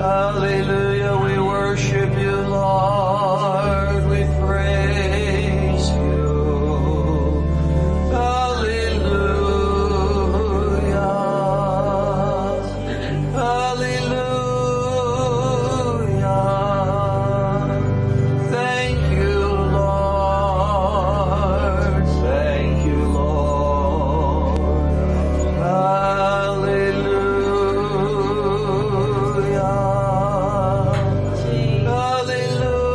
Hallelujah. We worship you, Lord. We praise you. Hallelujah. Hallelujah. Thank you, Lord. Thank you, Lord. Hallelujah. Hallelujah.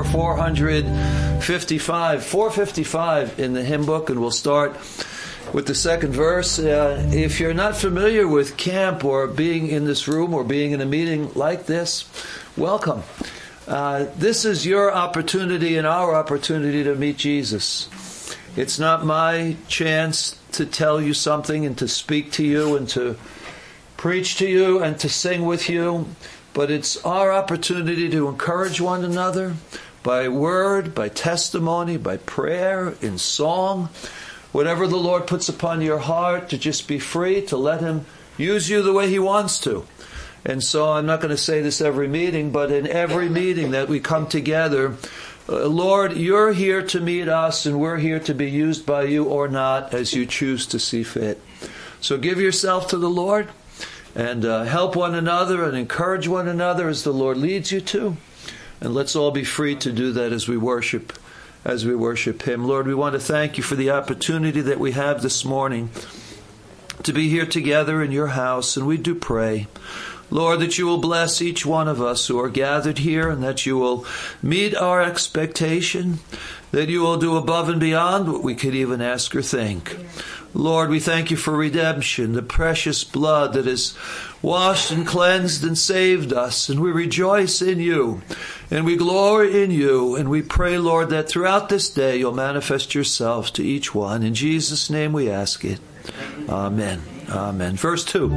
455. 455 in the hymn book, and we'll start with the second verse. If you're not familiar with camp or being in this room or being in a meeting like this, welcome. This is your opportunity and our opportunity to meet Jesus. It's not my chance to tell you something and to speak to you and to preach to you and to sing with you, but it's our opportunity to encourage one another by word, by testimony, by prayer, in song, whatever the Lord puts upon your heart, to just be free, to let Him use you the way He wants to. And so I'm not going to say this every meeting, but in every meeting that we come together, Lord, you're here to meet us, and we're here to be used by you or not as you choose to see fit. So give yourself to the Lord and help one another and encourage one another as the Lord leads you to. And let's all be free to do that as we worship Him. Lord, we want to thank you for the opportunity that we have this morning to be here together in your house, and we do pray, Lord, that you will bless each one of us who are gathered here, and that you will meet our expectation, that you will do above and beyond what we could even ask or think. Lord, we thank you for redemption, the precious blood that has washed and cleansed and saved us, and we rejoice in you, and we glory in you, and we pray, Lord, that throughout this day you'll manifest yourself to each one. In Jesus' name we ask it. Amen. Amen. Verse 2.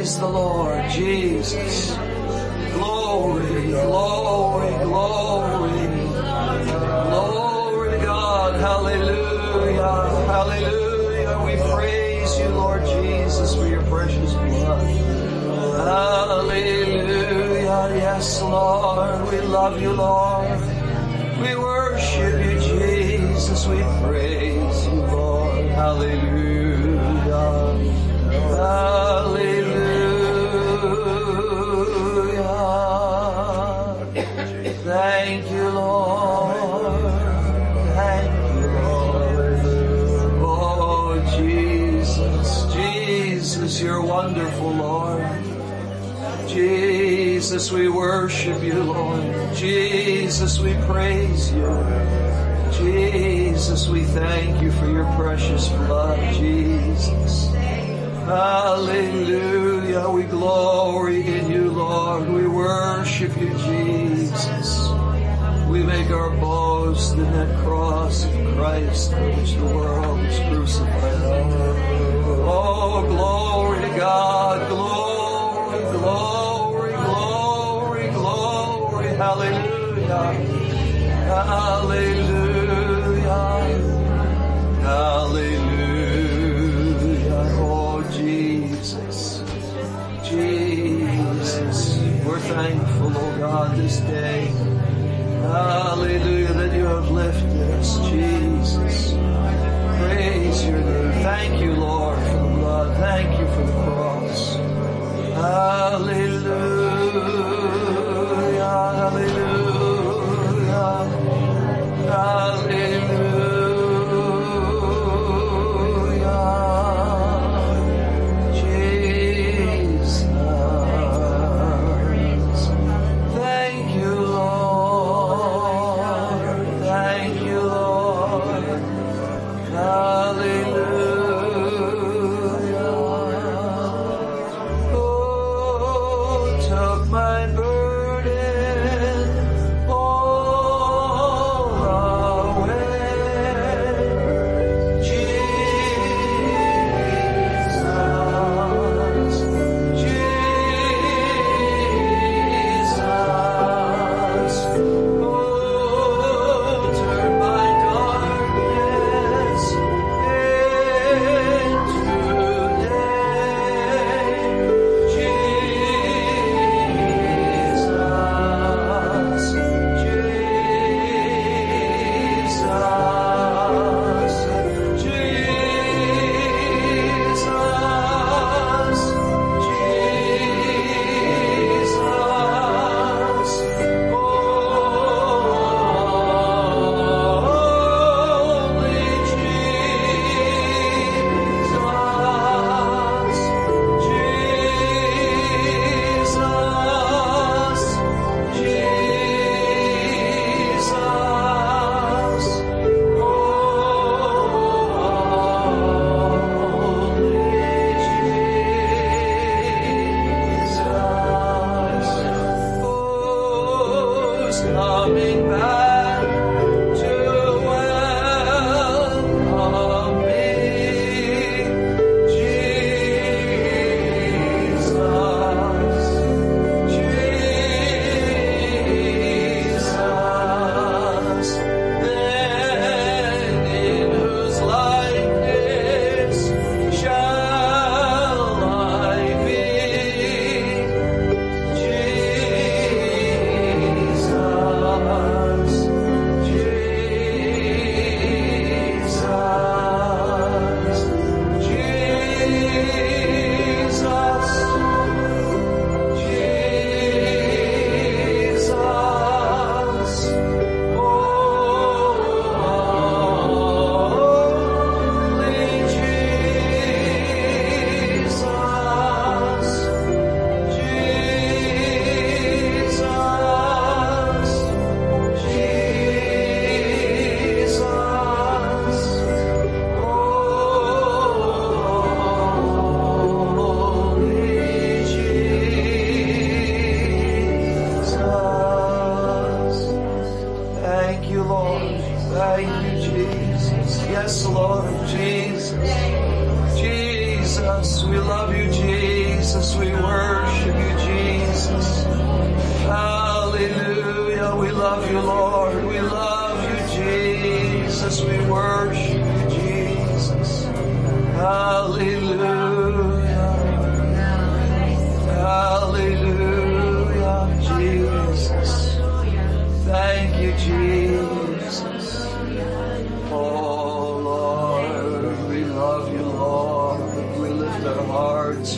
Praise the Lord Jesus. Glory, glory, glory. Glory to God. Hallelujah. Hallelujah. We praise you, Lord Jesus, for your precious blood. Hallelujah. Yes, Lord. We love you, Lord. We worship you, Jesus. We praise you, Lord. Hallelujah. Hallelujah. Thank you, Lord. Thank you, Lord. Oh, Jesus, Jesus, you're wonderful, Lord. Jesus, we worship you, Lord. Jesus, we praise you. Jesus, we thank you for your precious blood, Jesus. Hallelujah. We glory in you, Lord. We worship you, Jesus. We make our boast in that cross of Christ for which the world is crucified. Oh, glory to God. Glory, glory, glory, glory. Hallelujah. Hallelujah. Hallelujah. Oh, Jesus. Jesus. We're thankful, oh God, this day. Hallelujah, that you have lifted us, Jesus. Praise your name. Thank you, Lord, for the blood. Thank you for the cross. Hallelujah. Hallelujah. Hallelujah. Jesus. Thank you, Lord. Thank you, Lord. Hallelujah.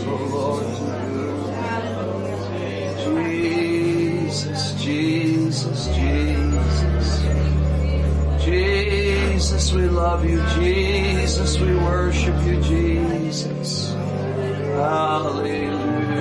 Lord, to you. Jesus, Jesus, Jesus. Jesus, we love you. Jesus, we worship you. Jesus. Hallelujah.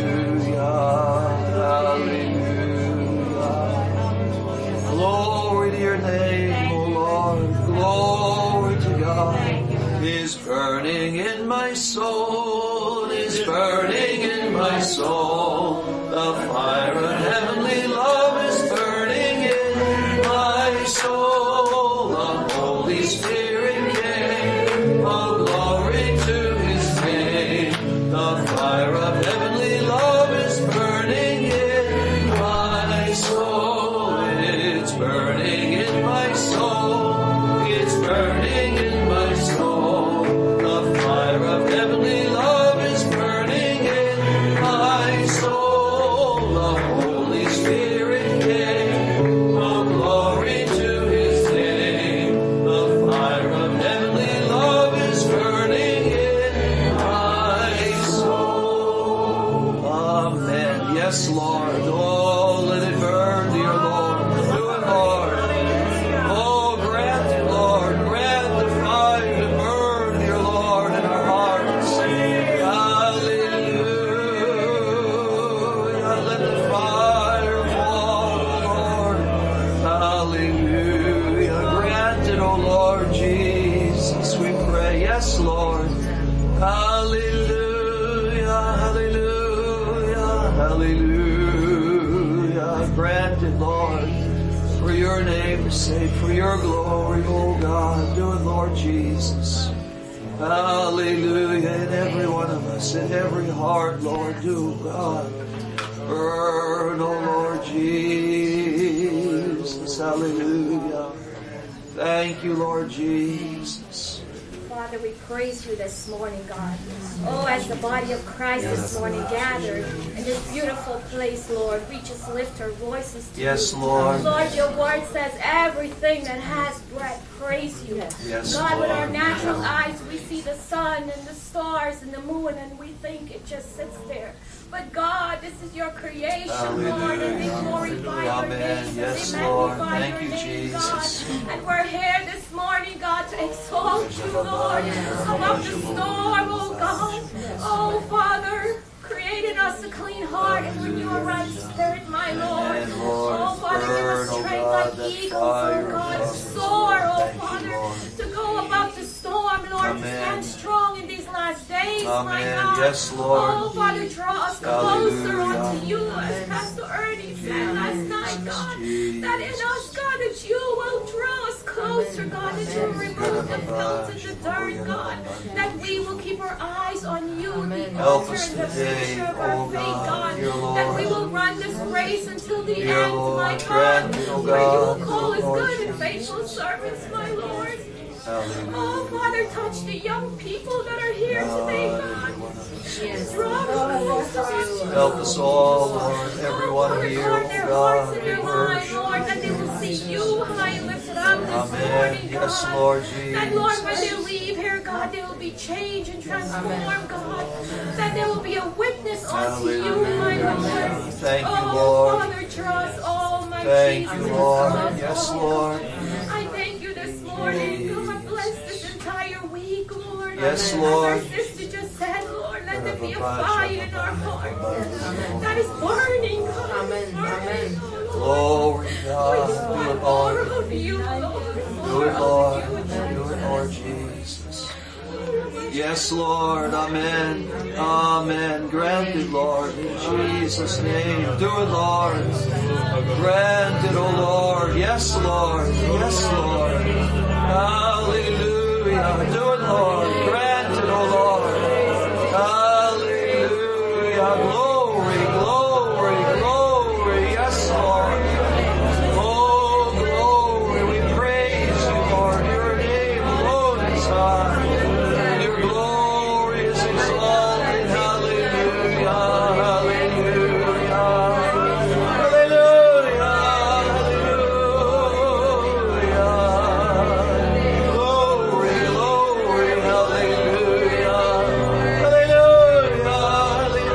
Hallelujah. Glory to your name, O Lord. Glory to God. Is burning in my soul. Is burning in my soul. The fire of heavenly love is burning in my soul. The Holy Spirit came. Oh, glory to his name. The fire of heavenly love is burning in my soul. It's burning in my soul. It's burning in my soul. The fire of heavenly love is burning in my soul. The Holy Spirit came. Oh, glory to his name. The fire of heavenly love is burning in my soul. Amen. Yes, Lord. Oh, let it burn, dear Lord. Do it, Lord. Oh, grant it, Lord. Grant the fire to burn, dear Lord, in our hearts. Hallelujah. Let the fire fall, Lord. Hallelujah. Grant it, oh Lord Jesus, we pray. Yes, Lord. Hallelujah. Hallelujah. Hallelujah. Grant it, Lord, for your name's sake, for your glory, oh God. Do it, Lord Jesus. Hallelujah. In every one of us, in every heart, Lord, do, God. Burn, oh Lord Jesus. Hallelujah. Thank you, Lord Jesus. Father, we praise you this morning, God. Oh, as the body of Christ this morning gathered in this beautiful place, Lord, we just lift our voices to you. Yes, Lord. Lord, your word says everything that has breath, praise you. Yes, God, with Lord. our natural eyes, we see the sun and the stars and the moon, and we think it just sits there. But God, this is your creation, Lord, and we glorify your Amen. name. Yes, We Lord. magnify Thank your you, name, Jesus. God. And we're here this morning, God, to exalt you, Lord, above the storm, oh God. Oh, Father, create in us a clean heart and renew a right spirit, my Lord. Amen, Lord. Oh, Father, give Burn, us oh strength God, like that eagles, fire, oh God. God. Soar, oh Thank you, Father, Lord. to go above the storm, Lord, to Amen. stand strong in these last days, my Amen. God. Yes, Lord. Oh, Father, draw us closer Hallelujah. unto you, as Pastor Ernie said last night, God. That in us, God, that you will draw us closer, God, that you will remove the filth and the dirt, God, that we will keep our eyes on you, the Help author us and the today, finisher of oh our faith, God, God, dear Lord. that we will run this race until the Dear end, Lord, my grant God, it, oh for you God, will call us Lord good and Jesus. faithful servants, my Lord. Hallelujah. Oh, Father, touch the young people that are here today, God. Draw them closer unto you. Help us all, Lord, everyone Father, here, guard oh their God, hearts and we their minds, worship Lord, that they will see you high and lifted up this Amen. morning, Yes, God. Lord That, Lord, Jesus. when they leave here, God, they will be changed and transformed, God. That they will be a witness unto you, my Lord. Thank you, Oh, Lord. Father, draw us all, my Thank Jesus. you, Draw Lord. us Yes, all, Lord. God. I thank you this morning. God bless this entire week, Lord. Yes, As Lord. our sister just said, Lord, let there be a fire in our heart that is burning, God. Burning, oh, Lord. Glory, God. We Do want it, more Lord. of you, Lord. Do it, Lord. Do it, Lord Jesus. Yes, Lord. Amen. Amen. Grant it, Lord. In Jesus' name. Do it, Lord. Grant it, oh Lord. Yes, Lord. Yes, Lord. Hallelujah. Do it, Lord. Grant it, oh Lord. Hallelujah. Glory, glory, glory. Yes, Lord. Oh, glory. We praise you, Lord. Your name alone is high. Your glory is exalted. Hallelujah. Hallelujah. Hallelujah. Hallelujah. Glory, glory. Hallelujah. Hallelujah.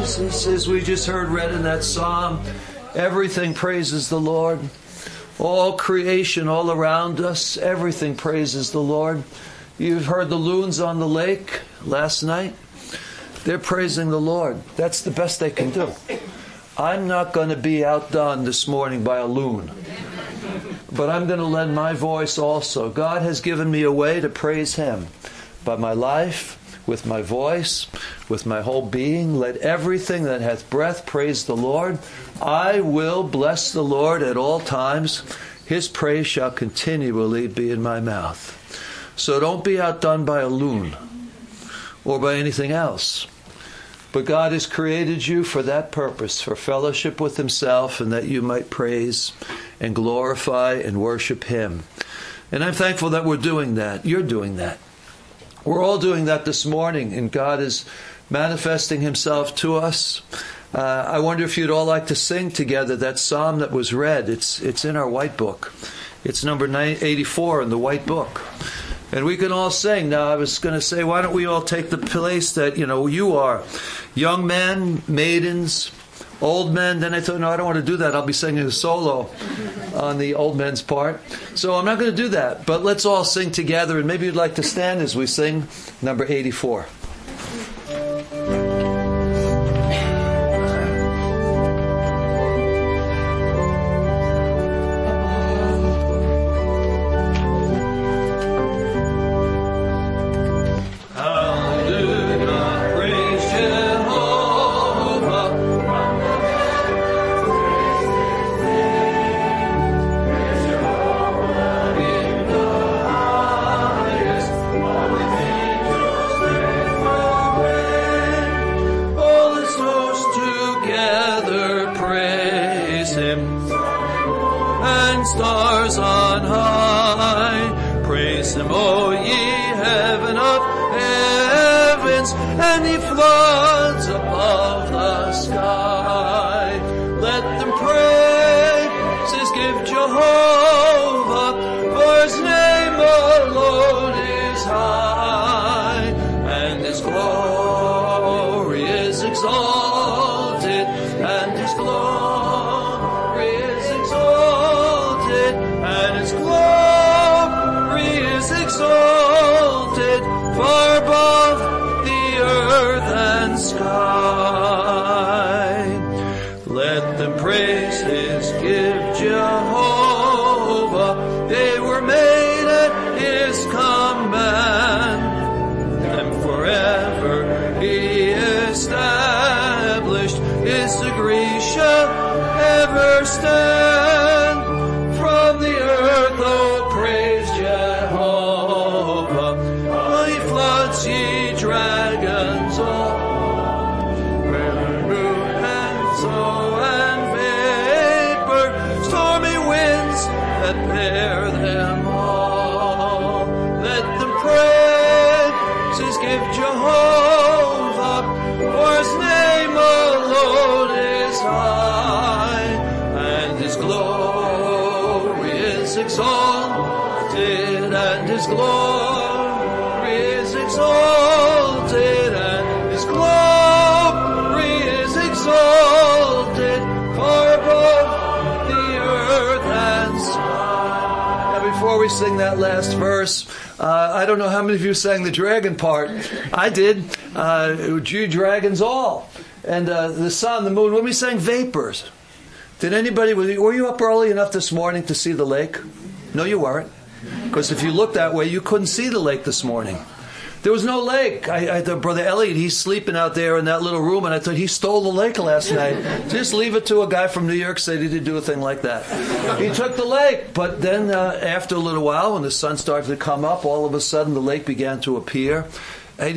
as we just heard read in that psalm, everything praises the Lord. All creation all around us, everything praises the Lord. You've heard the loons on the lake last night. They're praising the Lord. That's the best they can do. I'm not going to be outdone this morning by a loon. But I'm going to lend my voice also. God has given me a way to praise Him. By my life, with my voice, with my whole being, let everything that hath breath praise the Lord. I will bless the Lord at all times. His praise shall continually be in my mouth. So don't be outdone by a loon or by anything else. But God has created you for that purpose, for fellowship with Himself, and that you might praise and glorify and worship Him. And I'm thankful that we're doing that. You're doing that. We're all doing that this morning, and God is manifesting Himself to us. I wonder if you'd all like to sing together that psalm that was read. It's in our white book. It's number 84 in the white book. And we can all sing. Now, I was going to say, why don't we all take the place that, you are. Young men, maidens, old men. Then I thought, no, I don't want to do that. I'll be singing a solo on the old men's part. So I'm not going to do that. But let's all sing together. And maybe you'd like to stand as we sing number 84. Stars on high, praise Him, O ye heaven of heavens, and ye floods above the sky. Let them praises give Jehovah, for His name alone is high, and His glory is exalted, and His glory is exalted, and His glory is exalted far above the earth and sky. Let them praises give Jehovah, they were made at His command, and forever He established His decree shall ever stand. From the earth, oh, praise Jehovah. Oh, ye floods, ye dragons, all, moon and snow and vapor, stormy winds that bear them all. Let them praises give Jehovah, for His name alone is high, and His glory is exalted, and His glory is exalted, and His glory is exalted far above the earth and sky. Now, before we sing that last verse, I don't know how many of you sang the dragon part. I did. You dragons all. And the sun, the moon, when we sang vapors, did anybody, were you up early enough this morning to see the lake? No, you weren't. Because if you looked that way, you couldn't see the lake this morning. There was no lake. I thought Brother Elliot, he's sleeping out there in that little room, and I thought he stole the lake last night. Just leave it to a guy from New York City to do a thing like that. He took the lake, but then after a little while, when the sun started to come up, all of a sudden the lake began to appear. And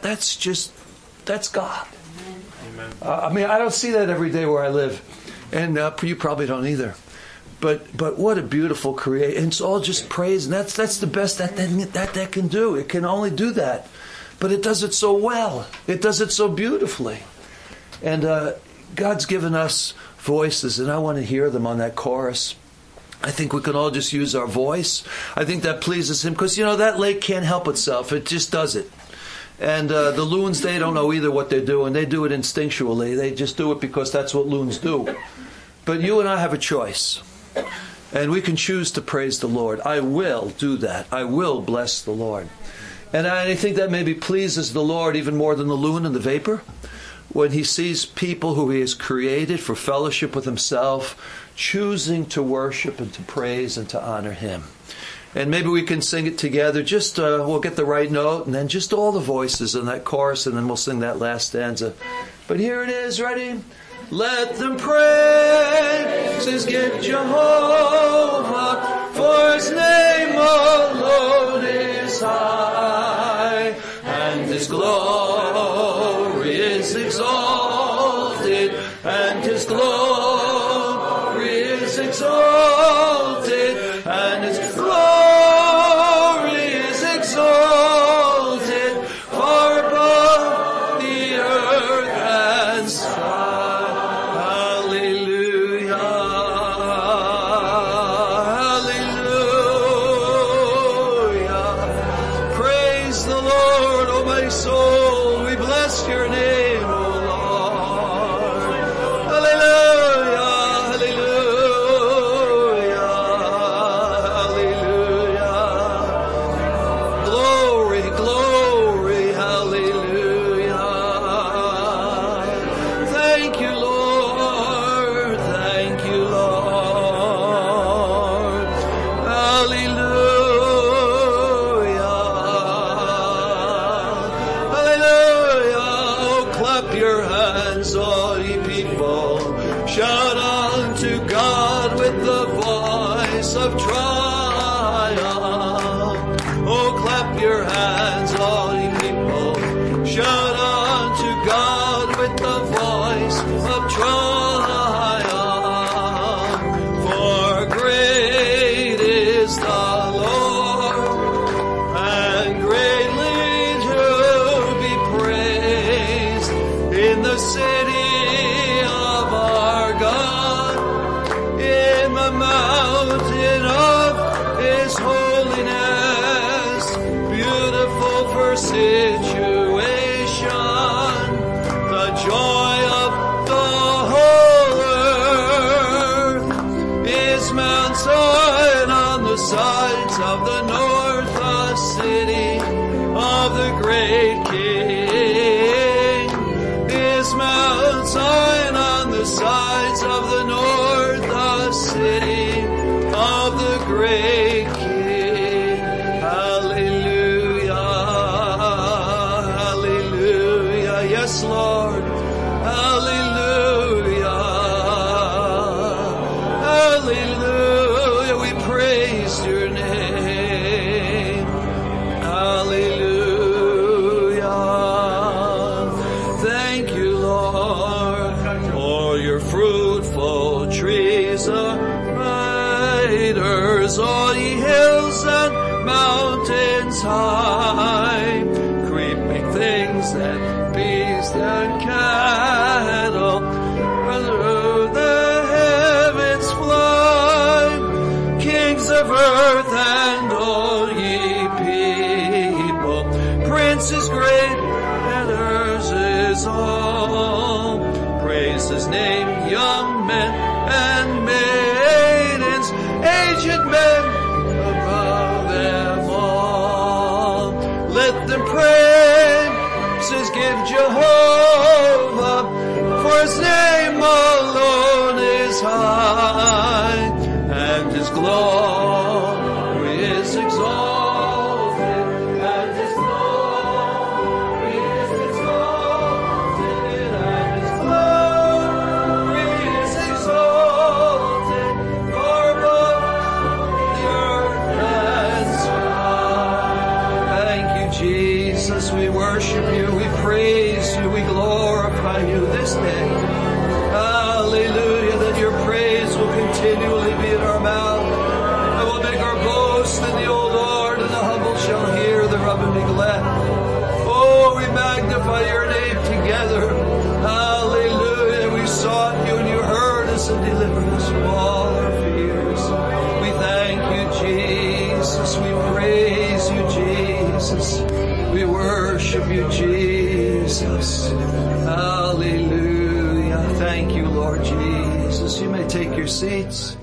that's God. Amen. I mean, I don't see that every day where I live, and you probably don't either. But what a beautiful creation. And it's all just praise. And that's the best that can do. It can only do that. But it does it so well. It does it so beautifully. And God's given us voices, and I want to hear them on that chorus. I think we can all just use our voice. I think that pleases Him. Because, that lake can't help itself. It just does it. And the loons, they don't know either what they're doing. They do it instinctually. They just do it because that's what loons do. But you and I have a choice. And we can choose to praise the Lord. I will do that. I will bless the Lord. And I think that maybe pleases the Lord even more than the loon and the vapor, when he sees people who he has created for fellowship with himself, choosing to worship and to praise and to honor him. And maybe we can sing it together. Just we'll get the right note, and then just all the voices in that chorus, and then we'll sing that last stanza. But here it is, ready? Let them praises give Jehovah, for his name alone is high, and his glory is exalted, and his glory is exalted, and his glory is exalted, far above the earth and sky. Hallelujah, hallelujah. Praise the Lord, O my soul. We bless your name, O Lord. Hallelujah, hallelujah, hallelujah. Glory, glory, hallelujah. Thank you, Lord. Thank you, Lord. Hallelujah. Hallelujah. Oh, clap your hands, all ye people. Shout unto God with the voice of triumph. Oh, clap your hands, all ye people. Shout unto God with the voice of triumph. For great is the Lord, and greatly to be praised in the city of our God, in the mountain of his holiness, beautiful for situation, the joy of the whole earth is Mount Zion on the sides of the north, the city of the great King. Is Mount Zion on the sides of the north, the city of the great King. Hallelujah, hallelujah. Yes, Lord. Hallelujah, hallelujah. We praise your name. Hallelujah. Thank you, Lord, for your fruitful trees are riders, all ye hills and mountains high, creeping things and beasts and cattle, through the heavens fly, kings of earth and all ye people, princes great and hers is all. Praise his name, young men and maidens, aged men above them all. Let them praises give Jehovah, for his name alone is high, and his glory is exalted, and his glory is exalted, and his glory is exalted, far above the earth and sky. Thank you, Jesus. We worship you, we praise you, we glorify you this day. Hallelujah, that your praise will continually be in our mouth. And we'll make our boast in the O Lord, and the humble shall hear thereof and be glad. Oh, we magnify your name together. Hallelujah. We sought you and you heard us and delivered us from all our fears. We thank you, Jesus. We praise you, Jesus. We worship worship you, Jesus. Hallelujah. Thank you, Lord Jesus. You may take your seats.